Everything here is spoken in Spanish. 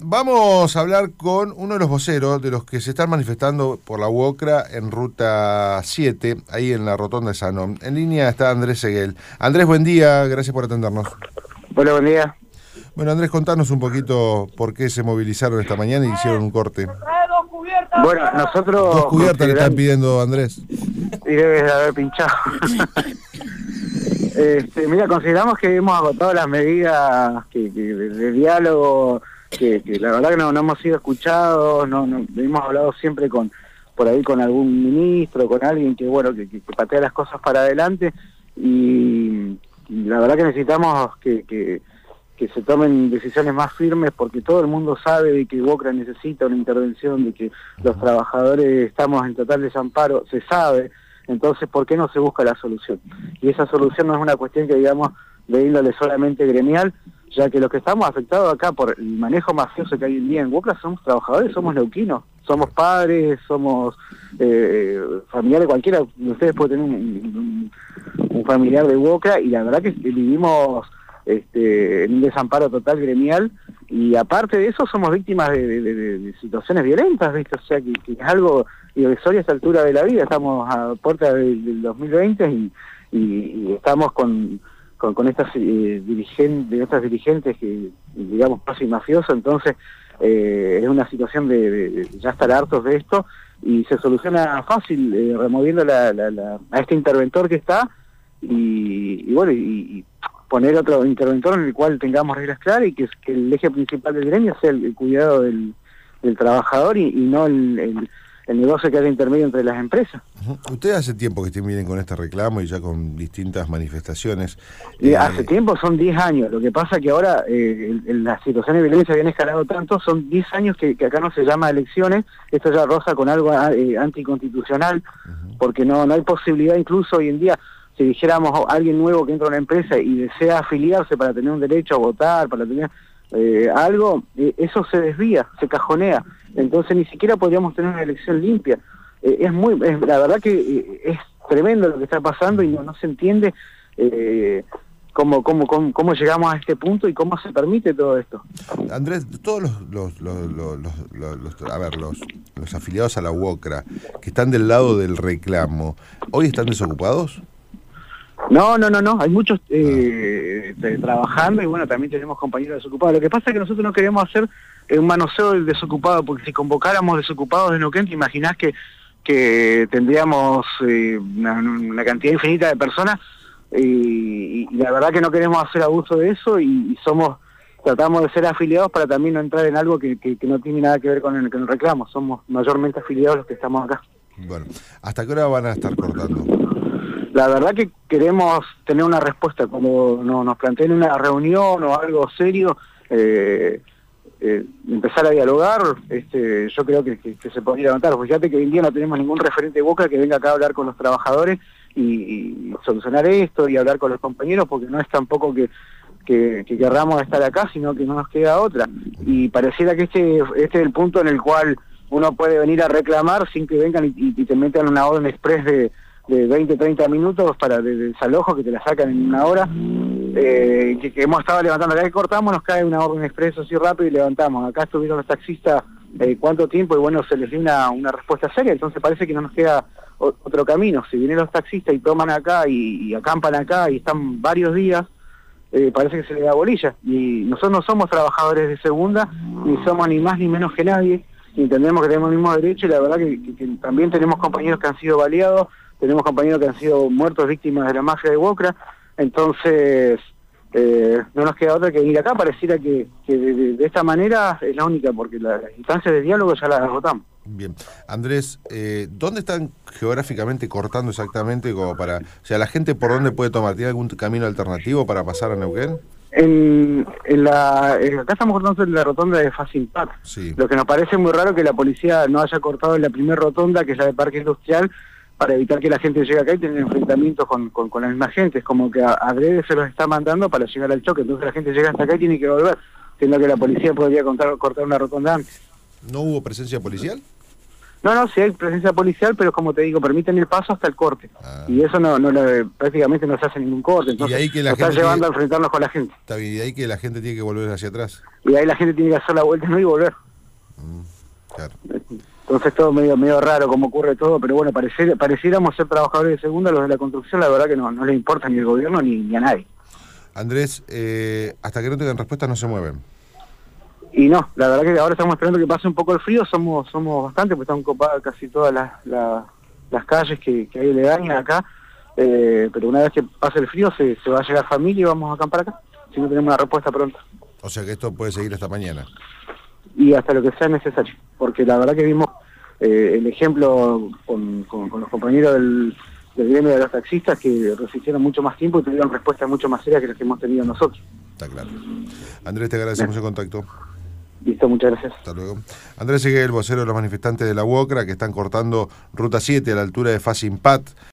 Vamos a hablar con uno de los voceros de los que se están manifestando por la UOCRA en Ruta 7, ahí en la Rotonda de Sanón. En línea está Andrés Seguel. Andrés, buen día, gracias por atendernos. Hola, buen día. Bueno, Andrés, contanos un poquito por qué se movilizaron esta mañana y hicieron un corte. Bueno, nosotros... Dos cubiertas le están pidiendo, Andrés. Y debes de haber pinchado. Mira, consideramos que hemos agotado las medidas de diálogo, que la verdad que no hemos sido escuchados, no hemos hablado siempre por ahí con algún ministro, con alguien que patea las cosas para adelante, y la verdad que necesitamos que se tomen decisiones más firmes, porque todo el mundo sabe de que UOCRA necesita una intervención, de que los trabajadores estamos en total desamparo, se sabe. Entonces, ¿por qué no se busca la solución? Y esa solución no es una cuestión que, digamos, de índole solamente gremial, ya que los que estamos afectados acá por el manejo mafioso que hay hoy en día en UOCRA somos trabajadores, somos neuquinos, somos padres, somos familiares, cualquiera de ustedes puede tener un familiar de UOCRA, y la verdad que vivimos en un desamparo total gremial, y aparte de eso somos víctimas de situaciones violentas, ¿viste? O sea, que es algo irrisorio a esta altura de la vida. Estamos a puerta del 2020 y estamos con estas dirigentes que, digamos, casi mafiosos. Entonces es una situación de ya estar hartos de esto, y se soluciona fácil removiendo a este interventor que está, y poner otro interventor en el cual tengamos reglas claras, y que el eje principal del gremio sea el cuidado del trabajador, y no el negocio que haya intermedio entre las empresas. Ustedes hace tiempo que vienen con este reclamo y ya con distintas manifestaciones. Hace tiempo, son 10 años. Lo que pasa que ahora la situación de violencia habían escalado tanto, son 10 años que acá no se llama elecciones, esto ya roza con algo anticonstitucional, porque no hay posibilidad, incluso hoy en día, si dijéramos a alguien nuevo que entra a una empresa y desea afiliarse para tener un derecho a votar, para tener algo, eso se desvía, se cajonea. Entonces ni siquiera podríamos tener una elección limpia. La verdad que es tremendo lo que está pasando, y no se entiende cómo llegamos a este punto y cómo se permite todo esto. Andrés, todos los afiliados a la UOCRA que están del lado del reclamo, ¿hoy están desocupados? No, hay muchos trabajando, y bueno, también tenemos compañeros desocupados. Lo que pasa es que nosotros no queremos hacer un manoseo del desocupado, porque si convocáramos desocupados de Neuquén, te imaginás que tendríamos una cantidad infinita de personas, y la verdad que no queremos hacer abuso de eso, y tratamos de ser afiliados para también no entrar en algo que no tiene nada que ver con el reclamo. Somos mayormente afiliados los que estamos acá. Bueno, ¿hasta qué hora van a estar cortando? La verdad que queremos tener una respuesta, cuando nos planteen una reunión o algo serio, empezar a dialogar. Yo creo que se podría levantar. Fíjate que hoy en día no tenemos ningún referente de UOCRA que venga acá a hablar con los trabajadores y solucionar esto, y hablar con los compañeros, porque no es tampoco que querramos estar acá, sino que no nos queda otra. Y pareciera que este es el punto en el cual uno puede venir a reclamar sin que vengan y te metan una orden express de 20, 30 minutos para de desalojo, que te la sacan en una hora, que hemos estado levantando. Acá que cortamos nos cae una orden expresa así rápido y levantamos. Acá estuvieron los taxistas cuánto tiempo, y bueno, se les dio una respuesta seria. Entonces parece que no nos queda otro camino. Si vienen los taxistas y toman acá y acampan acá y están varios días, parece que se les da bolilla. Y nosotros no somos trabajadores de segunda, ni somos ni más ni menos que nadie, y entendemos que tenemos el mismo derecho, y la verdad que también tenemos compañeros que han sido baleados, tenemos compañeros que han sido muertos víctimas de la mafia de UOCRA. Entonces no nos queda otra que venir acá. Pareciera que de esta manera es la única, porque las instancias de diálogo ya las agotamos. Bien. Andrés, ¿dónde están geográficamente cortando exactamente? O sea, ¿la gente por dónde puede tomar? ¿Tiene algún camino alternativo para pasar a Neuquén? Acá estamos cortando en la rotonda de Facilpat. Sí. Lo que nos parece muy raro que la policía no haya cortado en la primera rotonda, que es la de Parque Industrial, para evitar que la gente llegue acá y tenga enfrentamientos con la misma gente. Es como que adrede se los está mandando para llegar al choque. Entonces la gente llega hasta acá y tiene que volver, siendo que la policía podría cortar una rotonda antes. ¿No hubo presencia policial? No, sí hay presencia policial, pero como te digo, permiten el paso hasta el corte. Y eso prácticamente no se hace ningún corte, entonces ahí que la nos está gente llevando a enfrentarnos con la gente. Está bien, y de ahí que la gente tiene que volver hacia atrás. Y ahí la gente tiene que hacer la vuelta, ¿no? Y volver. Claro. Entonces todo medio raro como ocurre todo, pero bueno, pareciéramos ser trabajadores de segunda, los de la construcción, la verdad que no les importa ni el gobierno ni a nadie. Andrés, hasta que no tengan respuesta no se mueven. Y no, la verdad que ahora estamos esperando que pase un poco el frío, somos bastantes, pues están copadas casi todas las calles que hay aledañas acá, pero una vez que pase el frío se va a llegar familia y vamos a acampar acá, si no tenemos una respuesta pronto. O sea que esto puede seguir hasta mañana. Y hasta lo que sea necesario, porque la verdad que vimos el ejemplo con los compañeros del gremio de los taxistas que resistieron mucho más tiempo y tuvieron respuestas mucho más serias que las que hemos tenido nosotros. Está claro. Andrés, te agradecemos el contacto. Listo, muchas gracias. Hasta luego. Andrés Seguel, vocero de los manifestantes de la UOCRA, que están cortando Ruta 7 a la altura de Facimpat.